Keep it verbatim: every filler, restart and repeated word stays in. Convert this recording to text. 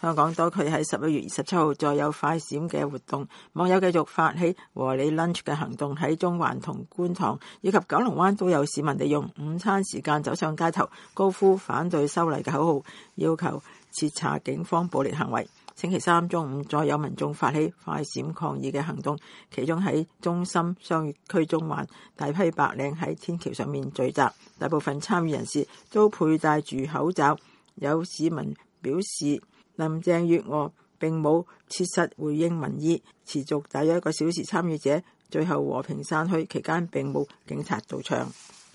香港多區喺十一月二十七號再有快閃嘅活動，網友繼續發起和你 lunch 嘅行動，喺中環同觀塘以及九龍灣都有市民利用午餐時間走上街頭，高呼反對修例嘅口號，要求徹查警方暴力行為。星期三中午再有民眾發起快閃抗議嘅行動，其中喺中心商業區中環，大批白領喺天橋上面聚集，大部分參與人士都佩戴住口罩。有市民表示，林鄭月娥並冇切實回應民意，持續大約一個小時，參與者最後和平散去，期間並冇警察到場。